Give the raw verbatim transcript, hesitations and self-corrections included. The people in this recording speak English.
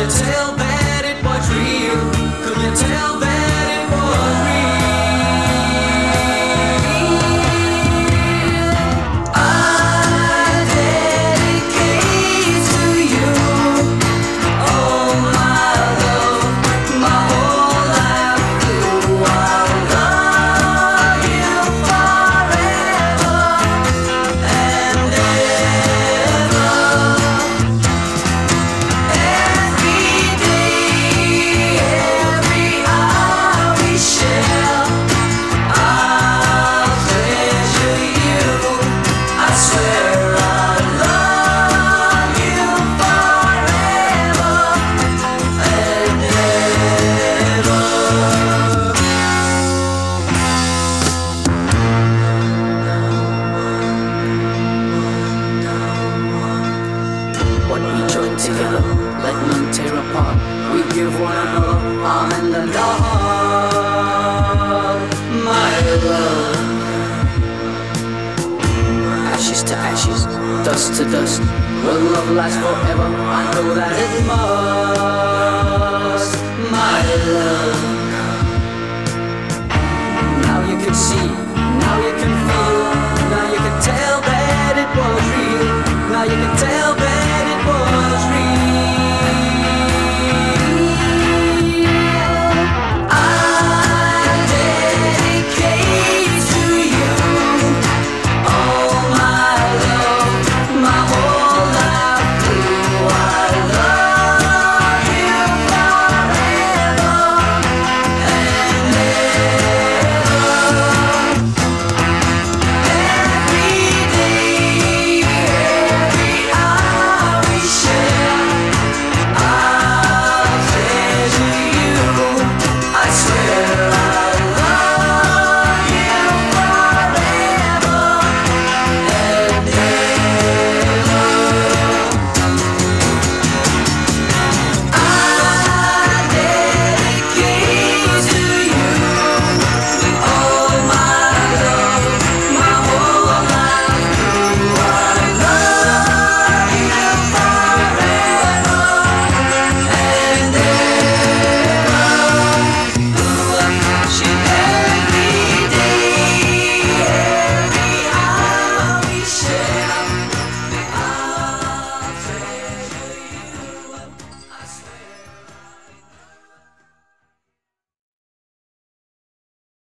you tell that it was real? Could you tell that it was real? I dedicate to you all my love, my whole life through. I'll love you forever and ever. Every day, every hour we share, I'll treasure you. I swear I'll love you forever and ever. What we join together, let none tear apart. We give one another our hand and our heart. My love, ashes to ashes, dust to dust. Will love last forever? I know that it must. My love.